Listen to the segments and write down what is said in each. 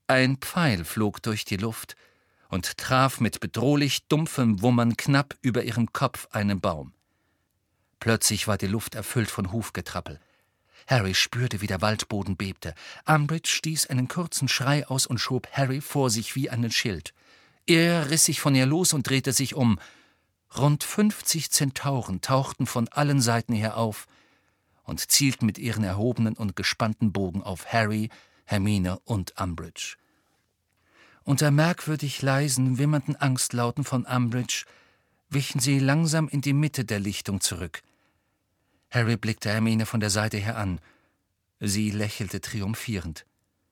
Ein Pfeil flog durch die Luft und traf mit bedrohlich dumpfem Wummern knapp über ihrem Kopf einen Baum. Plötzlich war die Luft erfüllt von Hufgetrappel. Harry spürte, wie der Waldboden bebte. Umbridge stieß einen kurzen Schrei aus und schob Harry vor sich wie einen Schild. Er riss sich von ihr los und drehte sich um. Rund 50 Zentauren tauchten von allen Seiten her auf und zielten mit ihren erhobenen und gespannten Bogen auf Harry, Hermine und Umbridge. Unter merkwürdig leisen, wimmernden Angstlauten von Umbridge wichen sie langsam in die Mitte der Lichtung zurück. Harry blickte Hermine von der Seite her an. Sie lächelte triumphierend.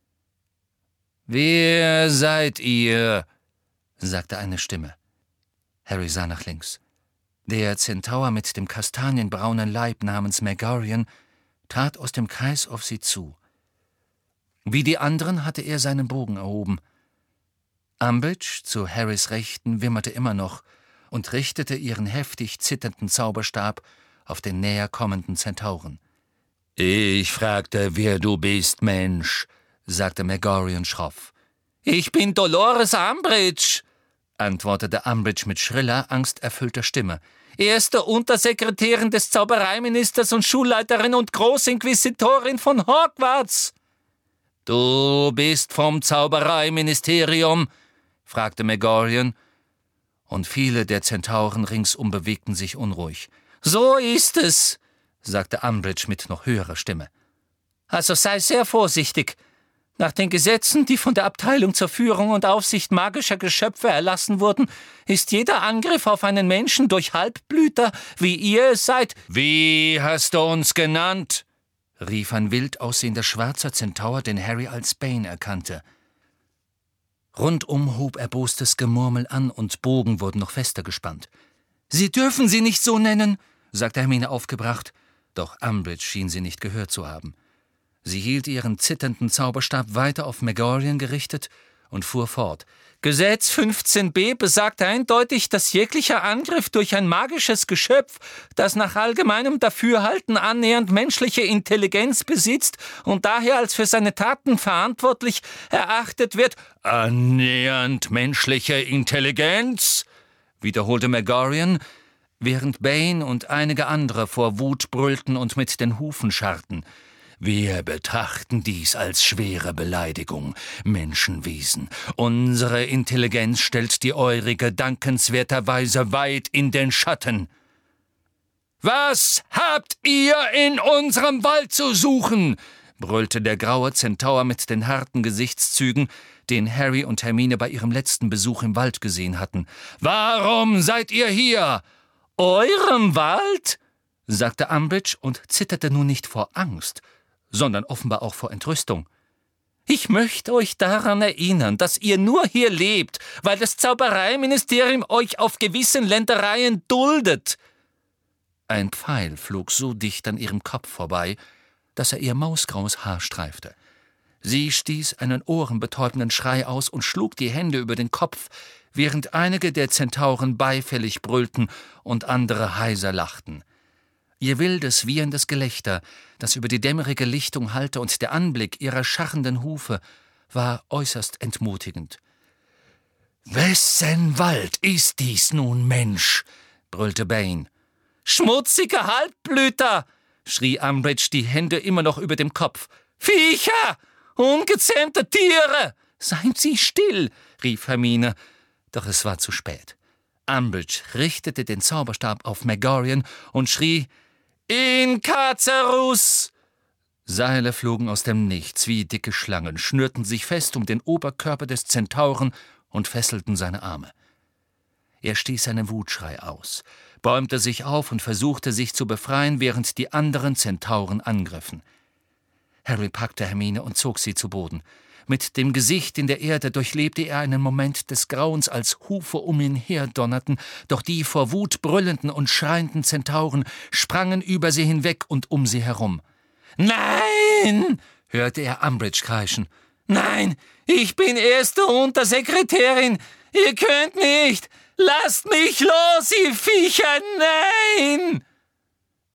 »Wer seid ihr?« sagte eine Stimme. Harry sah nach links. Der Zentaur mit dem kastanienbraunen Leib namens Megarian trat aus dem Kreis auf sie zu. Wie die anderen hatte er seinen Bogen erhoben. Umbridge, zu Harrys Rechten, wimmerte immer noch und richtete ihren heftig zitternden Zauberstab auf den näher kommenden Zentauren. »Ich fragte, wer du bist, Mensch«, sagte Megarian schroff. »Ich bin Dolores Umbridge«, antwortete Umbridge mit schriller, angsterfüllter Stimme. »Erste Untersekretärin des Zaubereiministers und Schulleiterin und Großinquisitorin von Hogwarts.« »Du bist vom Zaubereiministerium?« fragte Megarian, und viele der Zentauren ringsum bewegten sich unruhig. »So ist es«, sagte Umbridge mit noch höherer Stimme. »Also sei sehr vorsichtig. Nach den Gesetzen, die von der Abteilung zur Führung und Aufsicht magischer Geschöpfe erlassen wurden, ist jeder Angriff auf einen Menschen durch Halbblüter, wie ihr es seid...« »Wie hast du uns genannt?« rief ein wild aussehender schwarzer Zentaur, den Harry als Bane erkannte. Rundum hob erbostes Gemurmel an und Bogen wurden noch fester gespannt. »Sie dürfen sie nicht so nennen«, sagte Hermine aufgebracht, doch Umbridge schien sie nicht gehört zu haben. Sie hielt ihren zitternden Zauberstab weiter auf Megarian gerichtet und fuhr fort. »Gesetz 15b besagt eindeutig, dass jeglicher Angriff durch ein magisches Geschöpf, das nach allgemeinem Dafürhalten annähernd menschliche Intelligenz besitzt und daher als für seine Taten verantwortlich erachtet wird.« »Annähernd menschliche Intelligenz?« wiederholte Megarian, während Bane und einige andere vor Wut brüllten und mit den Hufen scharrten. »Wir betrachten dies als schwere Beleidigung, Menschenwesen. Unsere Intelligenz stellt die eurige dankenswerterweise weit in den Schatten.« »Was habt ihr in unserem Wald zu suchen?« brüllte der graue Zentaur mit den harten Gesichtszügen, den Harry und Hermine bei ihrem letzten Besuch im Wald gesehen hatten. »Warum seid ihr hier?« »Eurem Wald?« sagte Umbridge und zitterte nun nicht vor Angst, sondern offenbar auch vor Entrüstung. »Ich möchte euch daran erinnern, dass ihr nur hier lebt, weil das Zaubereiministerium euch auf gewissen Ländereien duldet.« Ein Pfeil flog so dicht an ihrem Kopf vorbei, dass er ihr mausgraues Haar streifte. Sie stieß einen ohrenbetäubenden Schrei aus und schlug die Hände über den Kopf, während einige der Zentauren beifällig brüllten und andere heiser lachten. Ihr wildes, wieherndes Gelächter, das über die dämmerige Lichtung hallte, und der Anblick ihrer scharrenden Hufe war äußerst entmutigend. »Wessen Wald ist dies nun, Mensch?« brüllte Bane. »Schmutzige Halbblüter!« schrie Umbridge, die Hände immer noch über dem Kopf. »Viecher! Ungezähmte Tiere!« »Seien Sie still!« rief Hermine, doch es war zu spät. Umbridge richtete den Zauberstab auf Megarian und schrie: »In Carcerus!« Seile flogen aus dem Nichts wie dicke Schlangen, schnürten sich fest um den Oberkörper des Zentauren und fesselten seine Arme. Er stieß einen Wutschrei aus, bäumte sich auf und versuchte, sich zu befreien, während die anderen Zentauren angriffen. Harry packte Hermine und zog sie zu Boden. Mit dem Gesicht in der Erde durchlebte er einen Moment des Grauens, als Hufe um ihn her donnerten, doch die vor Wut brüllenden und schreienden Zentauren sprangen über sie hinweg und um sie herum. »Nein!« hörte er Umbridge kreischen. »Nein, ich bin erste Untersekretärin! Ihr könnt nicht! Lasst mich los, ihr Viecher! Nein!«